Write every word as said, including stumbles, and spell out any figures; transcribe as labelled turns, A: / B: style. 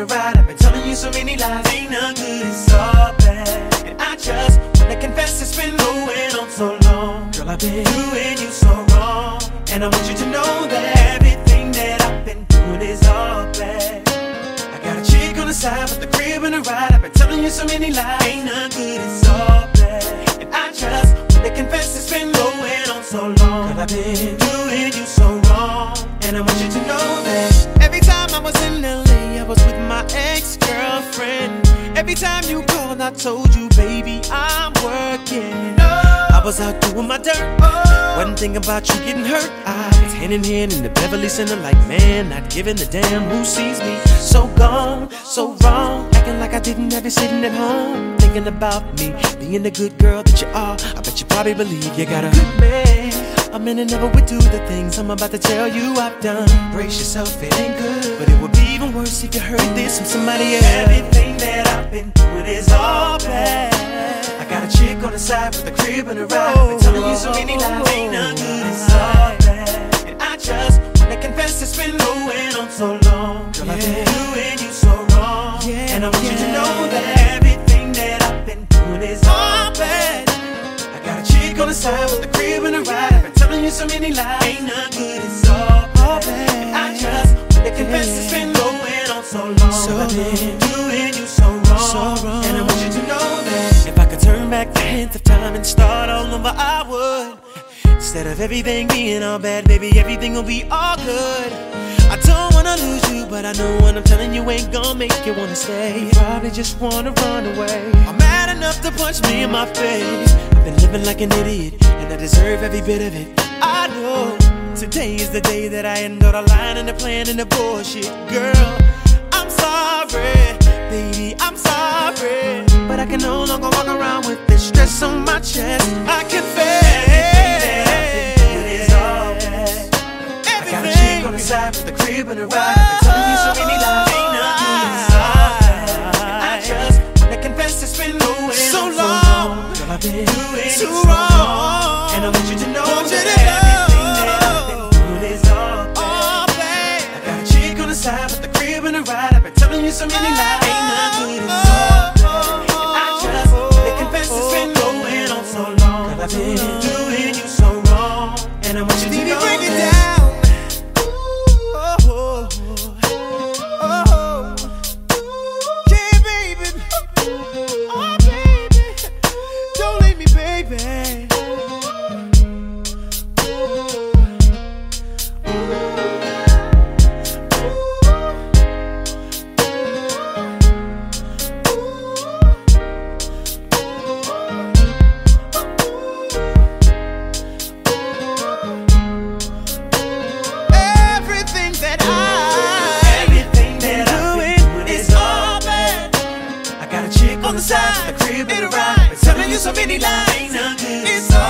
A: a ride. I've been telling you so many lies. Ain't none good, it's all bad. And I just wanna confess it's been going on so long. Girl, I've been doing you so wrong. And I want you to know that everything that I've been doing is all bad. I got a chick on the side with the crib and a ride. I've been telling you so many lies. Ain't none good, it's all bad. And I just wanna confess it's been going on so long. Girl, I've been doing you so wrong. And I want you to know that every time I was in L A, I was with my ex-girlfriend. Every time you called, I told you, baby, I'm working. I was out doing my dirt. Wasn't thinking about you getting hurt. I was hand in hand in the Beverly Center like, man, not giving a damn who sees me. So gone, so wrong, acting like I didn't have you sitting at home, thinking about me, being the good girl that you are. I bet you probably believe you got a good man. A man that never would do the things I'm about to tell you I've done. Brace yourself, it ain't good, but it would be even worse if you heard this from somebody else. Everything that I've been doing is all bad. I got a chick on the side with a crib and a ride. I've been telling you so many lies. Ain't none good, it's all bad. And I just wanna confess it's been going on so long. Girl, I've been doing you so wrong. And I want you to know that everything that I've been doing is all bad. I got a chick on the side with a crib and a ride. I've been telling you so many lies. Ain't none good, it's all bad. And I just wanna confess it's been going on so long. So I've been doing you so wrong. So wrong. And I want you to know that if I could turn back the hands of time and start all over, I would. Instead of everything being all bad, baby, everything will be all good. I don't wanna lose you, but I know what I'm telling you ain't gonna make you wanna stay. You probably just wanna run away. I'm mad enough to punch me in my face. I've been living like an idiot, and I deserve every bit of it. I know today is the day that I end all the lying and the plan and the bullshit. Girl, I'm sorry, baby, I'm sorry, but I can no longer walk around with this stress on my chest. I confess on the side with the crib and a ride. I've been telling you so many lies. Ain't none good, it's all bad. And I just wanna confess it's been going so long. Girl, I've been doing too wrong. And I want you to know that everything that I've been doing is all bad. I got a chick on the side with the crib and a ride. I've been telling you so many lies. Ain't none good, it's all bad. And I just wanna confess it's been going on so long. Girl, I've been doing you so wrong. And I want you to know
B: break it
A: that.
B: down.
A: On the side of the crib in a ride, been telling you so many lies. Ain't none good, it's all